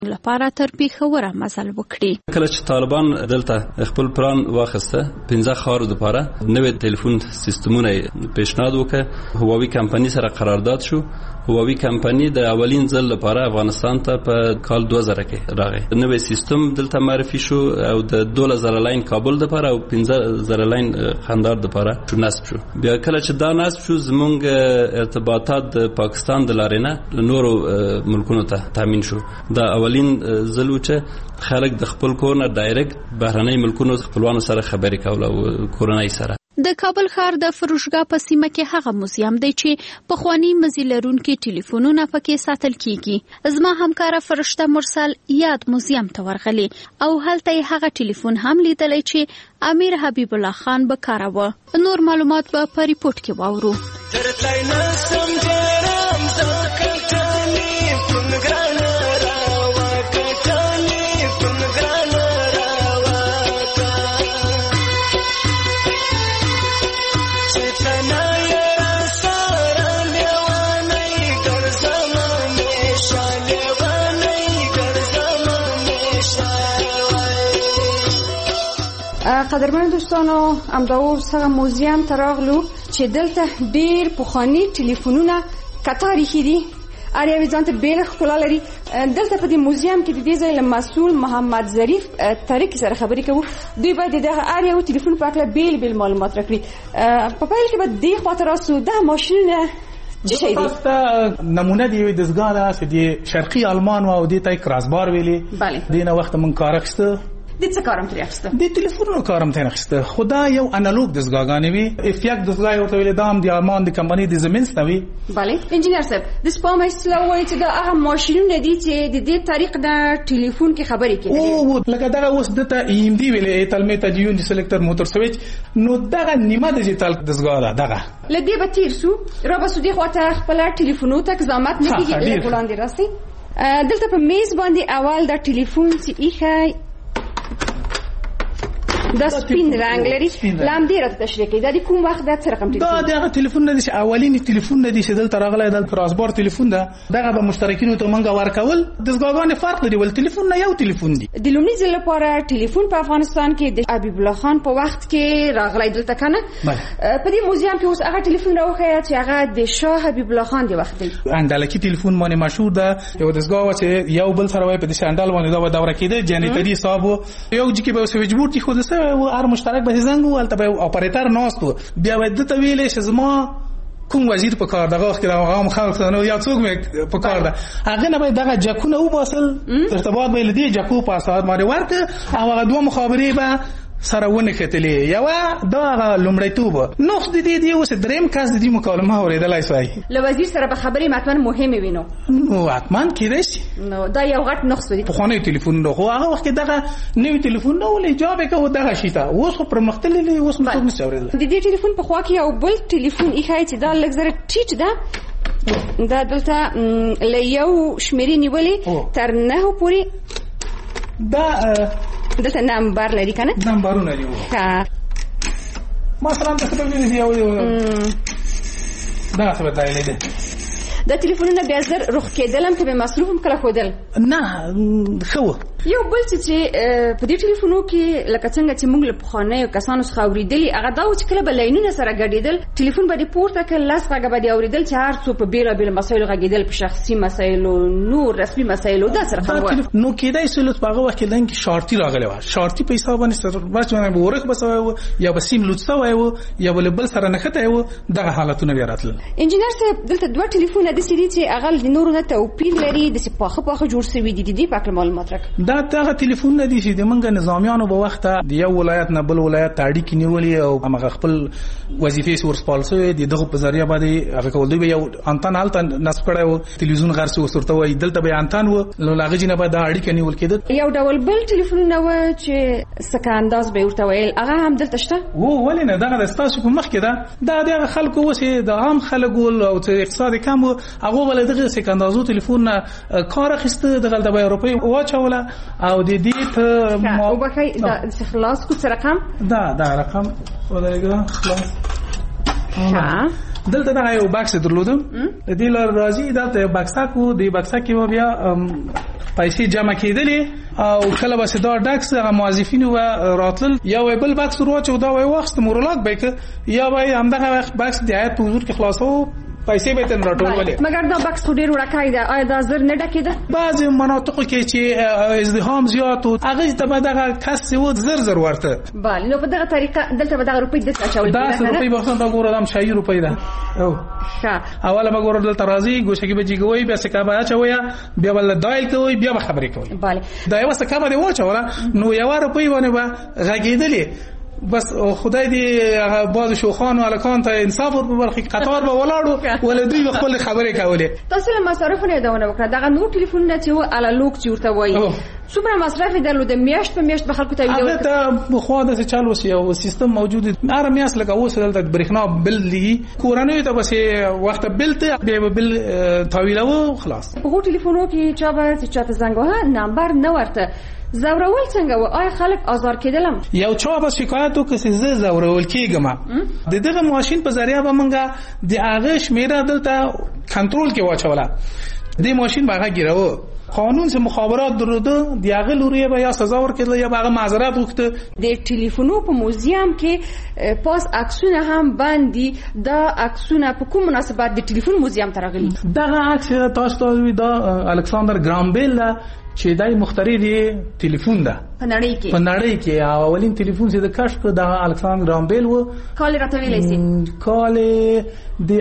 لپاره تر پیښوره مزل وکړي. کله چې طالبان دلته خپل پلان واخیسته 15 خارو لپاره نوې ټلیفون سیستمونه پیشنهاد وکړ. هواوی کمپنی سره قرارداد شو. هواوی کمپنی د اولین ځل لپاره افغانستان ته په کال 2000 کې راغی. نوې سیستم دلته معرفي شو او د 2000 لاین کابل لپاره او 15000 لاین خندار لپاره نصب شو. بیا کله چې دا نصب شو زمونږ ارتباطات د پاکستان د لارې نه نورو ملکونو ته تامین شو. دا اولین ځل چې خلک د خپل کور نه ډایرکټ بهرنۍ ملکونو خپلوانو سره خبرې کوله او کورنۍ سره. د کابل ښار د فروشګاه په سیمه کې هغه موزیم دی چې پخوانی مزي لرونکي ټلیفونونه پکې ساتل کیږي. زما همکاره فرشته مرسل یاد موزیم ته ورغلی او هلته هغه ټلیفون هم لیدلی چې امیر حبیب الله خان به کاروه. نور معلومات به په ریپورت کې واورو. قدرمن دوستانو امدا اوس هغه موزیم ته راغلو چې دلته ډیر پخوانی ټلیفونونه کتاریخي دي. اړیاوي ځانته بیل ښکلا لري. دلته په دې موزیم کې د دې ځای له مسؤل محمد ظریف طریق سره خبرې کوو. دوی باید دغه اړیاو ټلیفون په اړه بیل معلومات راکړي. په پیل کې به دې خاطر راسو د ماشینونه چی شي دي؟ نمونه دی د زګاله چې د شرقي آلمان او د تای کراسبار ویلي. دینه وخت من کار اخسته د څه کارم ترې اخسته؟ د ټلیفونونو کارم ترې اخسته. خدا یو انالوګ دستګاګانې وي. افیک دستګا ورته ویل دام د آلمان د کمپنۍ د زمینست وي. بله انجینر صاحب د سپام اصطلاح وایي چې دا هغه ماشینونه دي چې د دې طریق د ټلیفون کې خبرې کوي. او لکه دا اوس دته ایم دی ویل ایتل میتا جیون دی سلیکټر موټر سویچ نو دا نیمه ډیجیټل دستګا ده. دغه لدی به تیر سو را به سودی خواته خپل ټلیفونو ته زحمت نه کیږي له وړاندې راسي. دلته په میز باندې اول دا ټلیفون چې ایخای دا سپین رنگ لري. لاندې راته تشریح کړئ دا د کوم وخت د څه رقم ټلیفون؟ دا دغه ټلیفون نه دي چې اولینی ټلیفون نه دي چې دلته راغلی د کراسبار ټلیفون ده. دغه به مشترکینو ته منګه ورکول. دستګاګانې فرق لري ول ټلیفون نه یو ټلیفون دي. د لومړي ځل لپاره ټلیفون په افغانستان کې د حبیب الله خان په وخت کې راغلی دلته کنه. په دې موزیم کې اوس هغه ټلیفون راوخی چې هغه د شاه حبیب الله خان دی وخت دی. انډالکی ټلیفون باندې مشهور ده. یو دستګا چې یو بل سره وای په دې انډال باندې دا دوره کېده جنریټری صاحب یو ځکه به سویچ بورډ خو دسه هر مشترک به زنګ ولته به اپریټر ناستو. بیا ود ته ویلې چې زما کوم وزیر په کار دغه وخت هغه خلک نو یا څوک مې په کار ده هغه نه به دغه جکونه و باسل ارتباط به لدی جکو په اساس باندې ورته هغه دوه مخابرې به سره ونه کتلې. یو دا لومړیتوب نو د دې دی اوس دریم کس د دې مکالمه اوریدلای شوی. له وزیر سره به خبرې متن مهمه وینو. نو اتمن کېدای شي. نو دا یو غټ نقص دی. په خانه ټلیفون نو خو هغه وخت دغه نوې ټلیفون نو ولې جواب کوي دغه شیته اوس خو پرمختللی اوس موږ نشو اوریدل. د دې ټلیفون په خوا کې یو بل ټلیفون ایخای چې دا لګزره ټیټ ده. دا دلته له یو شمیرې نیولې تر 9 پورې دا دلته نمبر لري کنه. نمبرونه لري. ها مثلا د خپل ویډیو یو دا څه بدایلی ده. دا ټلیفونونه بیا زر رخ کېدلم که به مصروف هم کله خودل نه خو یو بل چې په دې ټلیفونو کې لکه څنګه چې موږ له پخوانیو کسانو څخه اوریدلي هغه دا و چې کله به لاینونه سره ګډېدل ټلیفون به دې پورته کړ لاس غږ به دې اوریدل چې هر څو په بېلابېلو مسایلو غږېدل په شخصي مسایلو نور رسمي مسایلو داسې رقم و. نو کېدای سول په هغه وخت کې لنګ شارټي راغلی و. شارټي په حساب باندې سره ورڅ باندې ورک بسوي و یا به سیم لوټ سوی و یا بل سره نخته و. دغه حالتونه بیا راتل. انجینر صاحب دلته دوه ټلیفونه د سړي چې هغه د نورو نه توپیر لري د سپاخه جوړ شوی دي د پاک معلومات راک. دا دغه ټلیفون نه دي چې د منګه نظامیانو په وخت د یو ولایت نه بل ولایت اړیکې نیولې او هغه خپل وظیفې ورسپالسوي د دغه په ذریعہ باندې هغه کول دی یو انتن حالت نصب کړو تلویزیون غرسي وسرته وای دلته به انتن و نو لاغه جنه به د اړیکې نیول کېده. یو ډول بل ټلیفون نه و چې سکه انداز به ورته ویل هغه هم دلته شته. ولې نه دغه د تاسو په مخ کې ده د خلکو وسه د عام خلکو او اقتصاد کم هغه ول دغه سکه اندازو ټلیفون کار اخیسته د اروپای واچوله او د دې ته او بخای د خلاص کو رقم دا رقم ولګه خلاص. دلته دا یو باکس درلودم د دې لار راځي دا ته باکسا کو دی باکسا کې بیا پیسې جمع کېدلې او کله به دا ډاکس هغه موظفین و راتل یا بل بکس ورواچو دا وای وخت مورلاک به یا وای همدغه بکس د آیت په حضور کې خلاصو پیسې به تن راټولولې. مګر دا بکس ډېر وړکای دی، آیا دا زر نه ډکېده؟ بعضې مناطقو کې چې ازدحام زیات و هغې ته به دغه کس و زر ورته. بله، نو په دغه طریقه دلته به دغه روپۍ دلته اچول کېده. داسې روپۍ به دا ګوره دا شاهي روپۍ ده. ښه، اوله به ګوره دلته راځي ګوشکې به جګوئ بیا سکه به اچوئ بیا به دایل کوئ بیا به خبرې کوئ. بله، دا یوه سکه به دې واچوله نو یوه روپۍ باندې به غږېدلې بس خدای دې باز شوخانو الکان ته انصاف ورکړي قطار به ولاړو ول دوی خپل خبرې کولې. تاسو له مصارفونو یادونه وکړه دغه نور ټلیفونونه چې و انالوګ چې ورته وایي څومره مصرف درلود؟ میاشت په میاشت به خلکو ته ویل دا خو د چالو سی او سیستم موجود هر میاشت لکه اوس دلته برېښنا بل دی کورانه ته بس وخت بل ته به بل تاویلو خلاص. په ټلیفونو کې چا به چاته زنګ وها نمبر نه ورته زورول څنګه و؟ آیا خلک آزار کېدلم؟ یو چا به شکایت وکړي چې زه زورول کېږم د دغه ماشین په ذریعہ به منګه د هغه شمیره دلته کنټرول کې واچوله. د ماشین به هغه ګیرو قانون سے مخابرات درلوده دی هغه لوري به یا سزا ورکړل یا هغه معذرت وکړه. د ټلیفونو په موزیم کې پاس عکسونه هم باندې دا عکسونه په کوم مناسبت د ټلیفون موزیم ته راغلي؟ دغه عکس تاسو دا الکساندر گرام بیل چې دای مخترع دی ټلیفون ده په نړۍ کې اولین ټلیفون چې د کشف د الکساندر گرام بیل و کال راته ویلې سي کال د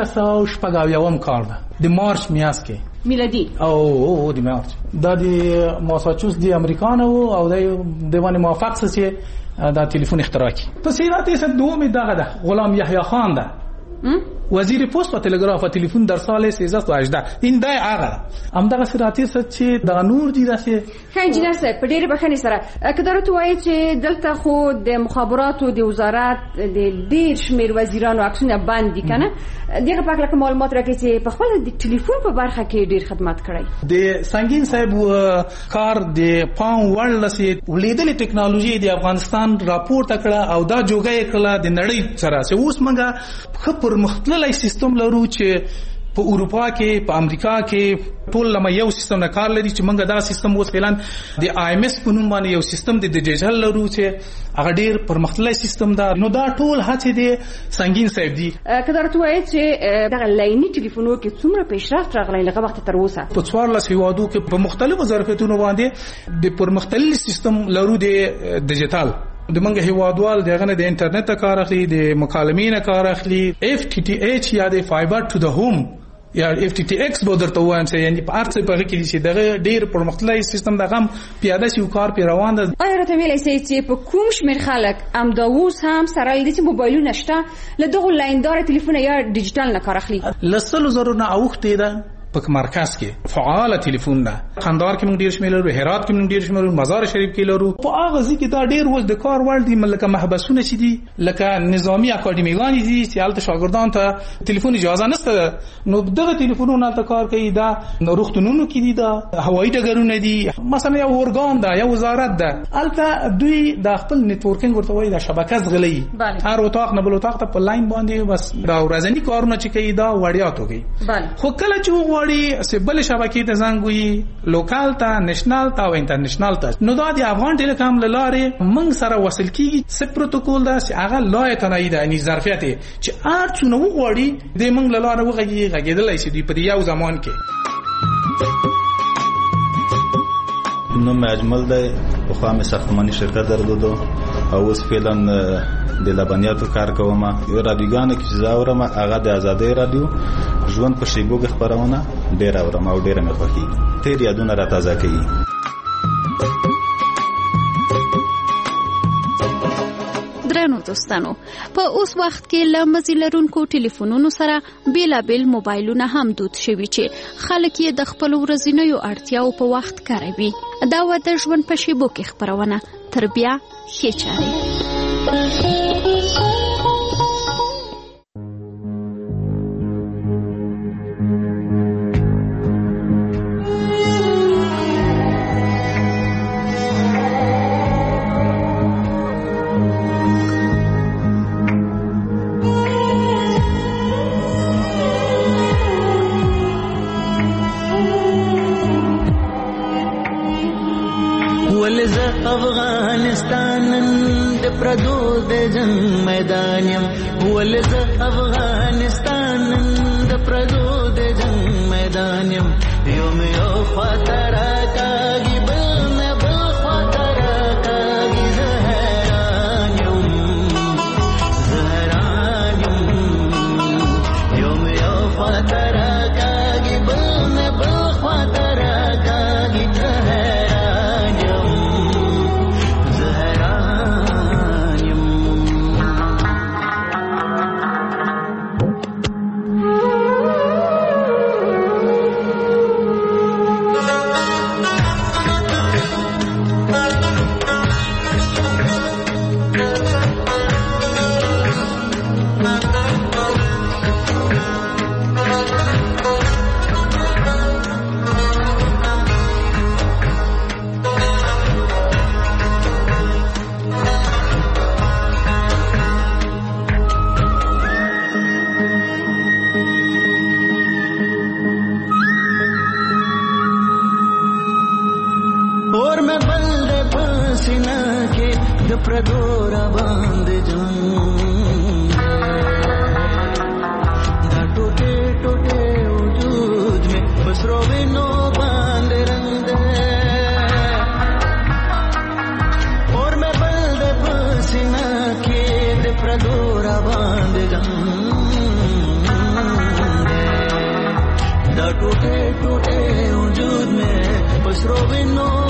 1880 کال ده د مارچ میاشت کې میلادي او د مارچ دا د ماساچوس دی امریکانو او د دیوان موافق سره دا ټلیفون اختراع کی. تصویرات یې دومې دغه ده غلام یحیی خان ده وزیر پست و تلگراف و تلفن در سال 1318 این دای هغه همدغه سراتی چې د نور دي داسې. ښه انجینر صاحب په ډېرې بخښنې سره که درته وایي چې دلته خو د مخابراتو د وزارت د ډېر شمېر وزیرانو عکسونه بند دي که نه دغه په هکله معلومات راکړئ چې په خپله د ټلیفون په برخه کې ډېر خدمت کړی. د سنگین صاحب کار د پام وړ لسې ولیدلې ټکنالوژي د افغانستان راپورته کړه او دا جوګه یې کړله د نړۍ سره چې اوس موږ ښه پرمختللی سیستم لرو چې په اروپا کې په امریکا کې ټول لمه یو سیستم نه کار لري چې موږ دا سیستم اوس فعلا د آی ایم اس په نوم باندې یو سیستم د ډیجیټل لرو چې هغه ډیر پرمختللی سیستم ده. نو دا ټول هڅې دي سنگین صاحب دي. که درته وایي چې دغه لایني ټلیفونو کې څومره پیشرفت راغلی لکه وخت تر اوسه په 14 هیوادو کې په مختلفو ظرفیتونو باندې د پرمختللي سیستم لرو د ډیجیټل د منګه هیوادوال دغه نه د انټرنیټ کار اخلي د مکالمې نه کار اخلي FTTH یا د فایبر ټو د هوم یا FTTX به درته وایم چې یعنی په ارڅ په کې چې دغه ډیر پرمختللی سیستم دغه پیاده شي او کار پی روان ده. آیا راته ویلای شئ چې په کوم شمېر خلک امداوس هم سره لدې چې موبایلونه شته له دغه لایندار ټلیفون یا ډیجیټل نه کار اخلي؟ لسلو زرو نه اوخته ده په مرکز کې فعال ټلیفون ده. خندار کې موږ ډیر شمېر لرو، هرات کې موږ ډیر شمېر لرو، مزار شریف کې لرو. په هغه ځای کې دا ډیر وځ د کار وړ دي لکه محبسونه چې دي لکه نظامی اکاډمیګان دي چې هلته شاګردان ته ټلیفون اجازه نشته نو دغه ټلیفونونه ته کار کوي. دا روغتونونو کې دي، دا هوایي ډګرونه دي، مثلا یو ورګان ده یا وزارت ده هلته دوی د خپل نتورکینګ ورته وایي د شبکه زغلي هر اتاق نه بل اتاق ته په لاین باندې بس دا ورځنی کارونه چې کوي دا وړیا توګي. خو کله چې غواړي سبل شبکې ته زنګ وي لوکال ته نېشنل ته او انټرنیشنل ته نو دا د افغان ټیلیکام لاره موږ سره وصل کیږي. څه پروتوکول ده چې هغه لایق نه دی یعنی ظرفیت چې هر څونه وغواړي د موږ لاره غږیدلای شي په یو زمان کې. نوم اجمل دی، خو مې ساختماني شرکت درلودو او اوس فعلا د لبنیاتو کار کوم. یو رادیوګان کې زاورم هغه د آزادۍ رادیو ژوند په شیبو کې خبرونه ډیر اورم او ډیر مې خوښي. تیر یادونه را تازه کوي. درنو دوستانو په اوس وخت کې لمزي لرونکو ټلیفونونو سره بیلابل موبایلونه هم دود شوي چې خلک یې د خپل ورځنیو اړتیاو په وخت کاروي. دا و د ژوند په شیبو کې خبرونه تر بیا ښې چارې. ولز افغانستان د پردو د جنگ میدان یم ولز افغانستان د پردو د جنگ میدان یم یوم یو خاطر کاږي بل نه بل خاطر کاږي زهران یم یوم یو خاطر کاږي بل نه بل خاطر کاږي زهران یم اور میں بند پسینہ کے دپردورا باندھ جان دا ٹوٹے ٹوٹے وجود میں بس روینو باندھ رنگ اور میں بند پسینہ کے دپردورا باندھ جان دا ٹوٹے ٹوٹے وجود میں بس روینو